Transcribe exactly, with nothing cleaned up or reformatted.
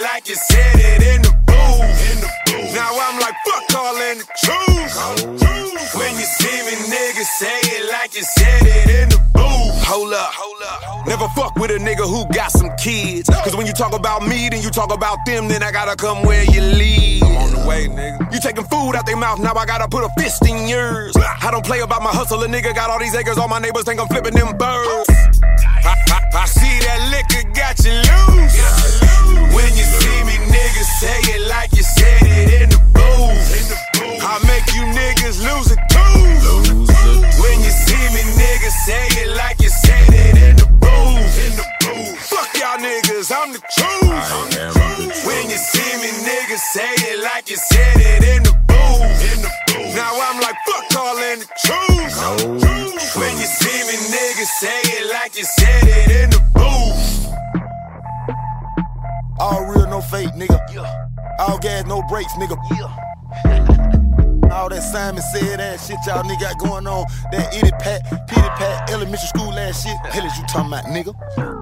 like you said it in the booth. In the booth. Now I'm like, fuck all in the truth. Oh. When you see me, nigga, say it like you said it in the booth. Hold up, hold up, hold up. Never fuck with a nigga who got some kids. Cause when you talk about me, then you talk about them, then I gotta come where you leave. I'm on the way, nigga. You taking food out their mouth, now I gotta put a fist in yours. I don't play about my hustle, a nigga got all these acres, all my neighbors think I'm flipping them birds. I, I, I see that liquor got you loose. When you see me, niggas, say it like you said it in the booth. I make you niggas lose it too. When you see me, niggas, say it like you said it in the booth. Fuck y'all niggas, I'm the truth. When you see me, niggas, say it like you said it in the booth. Now I'm like, fuck all in the truth. When you see me, niggas, say it like you said it in the booth. All real, no fake, nigga. All gas, no brakes, nigga. All that Simon said ass shit y'all nigga got going on. That itty pat, pity pat, elementary school ass shit. Hell is you talking about, nigga?